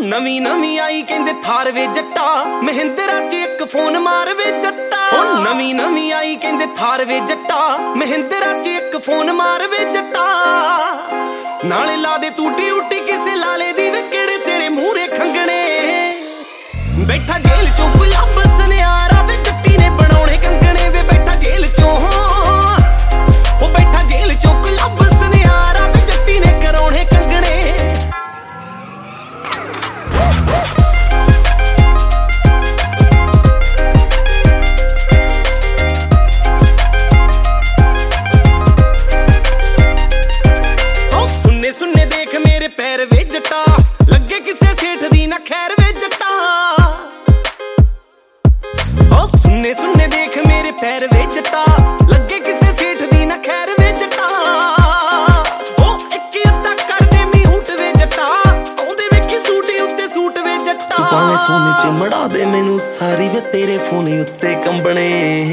ਨਵੀਂ ਨਵੀਂ ਆਈ ਕਹਿੰਦੇ ਥਾਰ ਵੇ ਜੱਟਾ, ਮਹਿੰਦਰਾ 'ਚ ਇੱਕ ਫੋਨ ਮਾਰ ਵੇ ਜੱਟਾ। ਨਵੀਂ ਨਵੀਂ ਆਈ ਕਹਿੰਦੇ ਥਾਰ ਵੇ ਜੱਟਾ, ਮਹਿੰਦਰਾ 'ਚ ਇੱਕ ਫੋਨ ਮਾਰ ਵੇ ਜੱਟਾ। ਨਾਲੇ ਲਾ ਦੇ ਤੂੰ ਡਿਊਟੀ ਕਿਸੇ ਲਾਲੇ ਦੀ, ਵੇ ਕਿਹੜੇ ਤੇਰੇ ਮੂਹਰੇ ਖੰਗਣੇ। ਬੈਠਾ ਜੇਲ੍ਹ 'ਚੋਂ ਗੁਲਾਬ ਸੁਨਿਆਰਾ, ਵੇ ਜੱਟੀ ਨੇ ਬਣਾਉਣੇ ਕੰਗਣੇ। ਵੇ ਬੈਠਾ ਜੇਲ੍ਹ 'ਚੋਂ, ਉਹ ਬੈਠਾ ਜੇਲ੍ਹ 'ਚੋਂ ਗੁਲਾਬ ਸੁਨਿਆਰਾ, ਵੇ ਜੱਟੀ ਨੇ ਕਰਾਉਣੇ ਕੰਗਣੇ। ਸੁੰਨੇ ਦੇਖ ਮੇਰੇ ਪੈਰ ਵੇ ਜੱਟਾ, ਲੱਗੇ ਕਿਸੇ ਸੇਠ ਦੀ ਨਾ ਖੈਰ ਵੇ ਜੱਟਾ। ਸੁੰਨੇ ਸੁੰਨੇ ਦੇਖ ਮੇਰੇ ਪੈਰ ਵੇ ਜੱਟਾ, ਲੱਗੇ ਕਿਸੇ ਸੇਠ ਦੀ ਨਾ ਖੈਰ ਵੇ ਜੱਟਾ। ਇੱਕ ਅੱਧਾ ਕਰਦੇ ਮੀਹੂਟ ਵੇ ਜੱਟਾ, ਆਉਂਦੇ ਵੇਖੀ ਸੂਟੇ ਉੱਤੇ ਸੂਟ ਵੇ ਜੱਟਾ। ਭਾਵੇਂ ਸੋਨੇ 'ਚ ਮੜਾ ਦੇ ਮੈਨੂੰ ਸਾਰੀ, ਵੇ ਤੇਰੇ ਫੋਨ ਉੱਤੇ ਕੰਬਣੇ।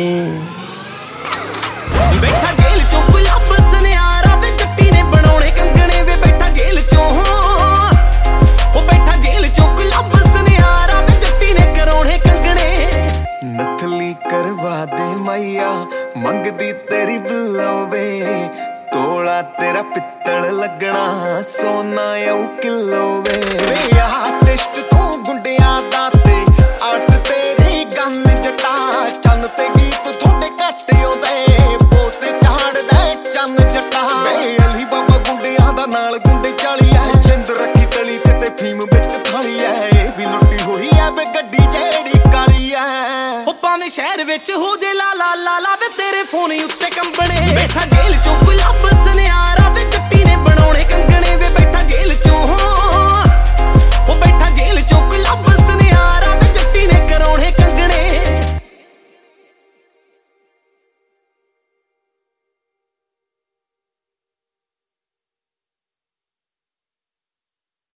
ਬੈਠਾ ਜੇਲ੍ਹ 'ਚੋਂ ਗੁਲਾਬ ਸੁਨਿਆਰਾ, ਵੇ ਜੱਟੀ ਨੇ ਬਣਾਉਣੇ ਕੰਗਣੇ। ਵੇ ਬੈਠਾ ਜੇਲ੍ਹ 'ਚੋਂ, ਉਹ ਬੈਠਾ ਜੇਲ੍ਹ 'ਚੋਂ ਗੁਲਾਬ ਸੁਨਿਆਰਾ, ਵੇ ਜੱਟੀ ਨੇ ਕਰਾਉਣੇ ਕੰਗਣੇ। ਨਥਲੀ ਕਰਵਾ ਦੇ ਮਾਈਆ, ਮੰਗਦੀ ਤੇਰੀ ਬੁਲਾਵੇ। ਤੋਲਾ ਤੇਰਾ ਪਿੱਤਲ ਲੱਗਣਾ, ਸੋਨਾ ਆਉ ਕਿਲੋ ਵੇ। ਵੇ ਆਹ ਟਿਸ਼ਟ ਤੂੰ ਗੁੰਡਿਆਂ ਦਾ ਤੇ ਅੱਟ ਤੇਰੀ ਗੰਨ ਜੱਟਾ। ਚੰਨ ਤੇ ਗੀਤ ਥੋੜੇ ਘੱਟ ਆਉਂਦੇ, ਪੋਤ ਝਾੜਦਾ ਚੰਨ ਜੱਟਾ। ਵੇ ਅਲੀ ਬਾਬਾ ਗੁੰਡਿਆਂ ਦਾ ਨਾਲ ਗੁੰਡੇ ਚਾਲੀ ਐ, ਜਿੰਦ ਰੱਖੀ ਤਲੀ ਤੇ ਫੀਮ ਵਿੱਚ ਥਾਲੀ ਐ। ਇਹ ਵੀ ਲੁੱਟੀ ਹੋਈ ਐ ਵੇ ਗੱਡੀ ਜਿਹੜੀ ਕਾਲੀ ਐ। ਉਹ ਭਾਵੇਂ ਸ਼ਹਿਰ ਵਿੱਚ ਹੋ ਜੇ ਲਾ ਲਾ ਲਾ ਲਾ, ਵੇ ਤੇਰੇ ਫੋਨ ਉੱਤੇ ਕੰਬਣੇ। ਬੈਠਾ ਜੇਲ੍ਹ 'ਚੋਂ